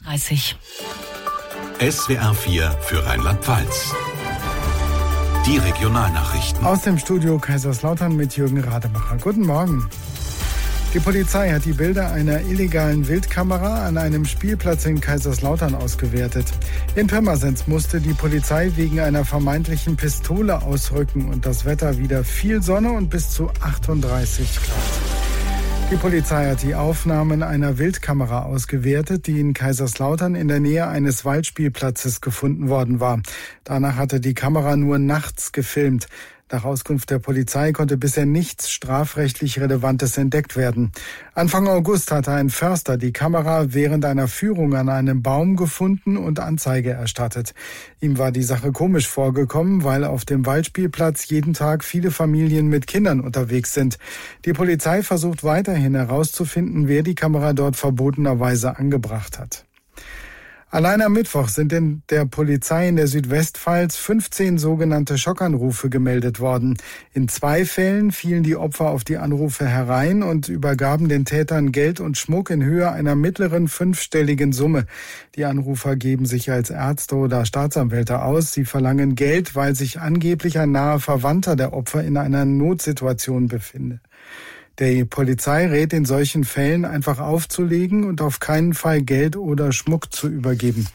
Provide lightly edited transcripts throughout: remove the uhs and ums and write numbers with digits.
30. SWR 4 für Rheinland-Pfalz. Die Regionalnachrichten. Aus dem Studio Kaiserslautern mit Jürgen Rademacher. Guten Morgen. Die Polizei hat die Bilder einer illegalen Wildkamera an einem Spielplatz in Kaiserslautern ausgewertet. In Pirmasens musste die Polizei wegen einer vermeintlichen Pistole ausrücken und das Wetter wieder viel Sonne und bis zu 38 Grad. Die Polizei hat die Aufnahmen einer Wildkamera ausgewertet, die in Kaiserslautern in der Nähe eines Waldspielplatzes gefunden worden war. Danach hatte die Kamera nur nachts gefilmt. Nach Auskunft der Polizei konnte bisher nichts strafrechtlich Relevantes entdeckt werden. Anfang August hatte ein Förster die Kamera während einer Führung an einem Baum gefunden und Anzeige erstattet. Ihm war die Sache komisch vorgekommen, weil auf dem Waldspielplatz jeden Tag viele Familien mit Kindern unterwegs sind. Die Polizei versucht weiterhin herauszufinden, wer die Kamera dort verbotenerweise angebracht hat. Allein am Mittwoch sind in der Polizei in der Südwestpfalz 15 sogenannte Schockanrufe gemeldet worden. In 2 Fällen fielen die Opfer auf die Anrufe herein und übergaben den Tätern Geld und Schmuck in Höhe einer mittleren 5-stelligen Summe. Die Anrufer geben sich als Ärzte oder Staatsanwälte aus. Sie verlangen Geld, weil sich angeblich ein naher Verwandter der Opfer in einer Notsituation befinde. Der Polizei rät in solchen Fällen einfach aufzulegen und auf keinen Fall Geld oder Schmuck zu übergeben.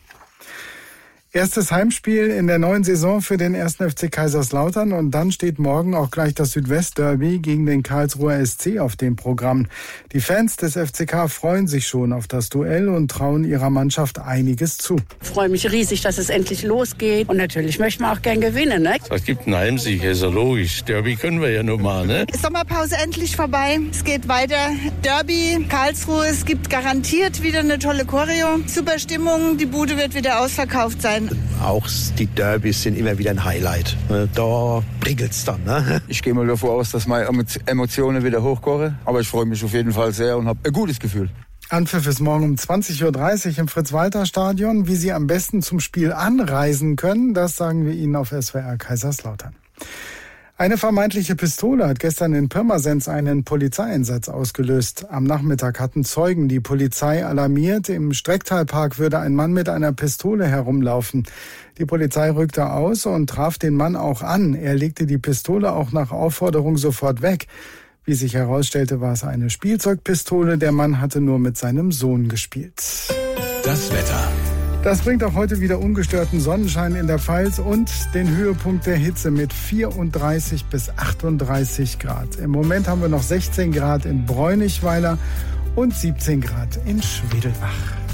Erstes Heimspiel in der neuen Saison für den 1. FC Kaiserslautern und dann steht morgen auch gleich das Südwestderby gegen den Karlsruher SC auf dem Programm. Die Fans des FCK freuen sich schon auf das Duell und trauen ihrer Mannschaft einiges zu. Ich freue mich riesig, dass es endlich losgeht und natürlich möchten wir auch gern gewinnen. Ne? Es gibt einen Heimsieg, ist ja logisch. Derby können wir ja nur mal. Ne? Sommerpause endlich vorbei. Es geht weiter. Derby, Karlsruhe, es gibt garantiert wieder eine tolle Choreo. Super Stimmung, die Bude wird wieder ausverkauft sein. Auch die Derbys sind immer wieder ein Highlight. Da prickelt's dann. Ne? Ich gehe mal davon aus, dass meine Emotionen wieder hochkochen. Aber ich freue mich auf jeden Fall sehr und habe ein gutes Gefühl. Anpfiff ist morgen um 20.30 Uhr im Fritz-Walter-Stadion. Wie Sie am besten zum Spiel anreisen können, das sagen wir Ihnen auf SWR Kaiserslautern. Eine vermeintliche Pistole hat gestern in Pirmasens einen Polizeieinsatz ausgelöst. Am Nachmittag hatten Zeugen die Polizei alarmiert. Im Strecktalpark würde ein Mann mit einer Pistole herumlaufen. Die Polizei rückte aus und traf den Mann auch an. Er legte die Pistole auch nach Aufforderung sofort weg. Wie sich herausstellte, war es eine Spielzeugpistole. Der Mann hatte nur mit seinem Sohn gespielt. Das Wetter. Das bringt auch heute wieder ungestörten Sonnenschein in der Pfalz und den Höhepunkt der Hitze mit 34 bis 38 Grad. Im Moment haben wir noch 16 Grad in Bräunigweiler und 17 Grad in Schwedelbach.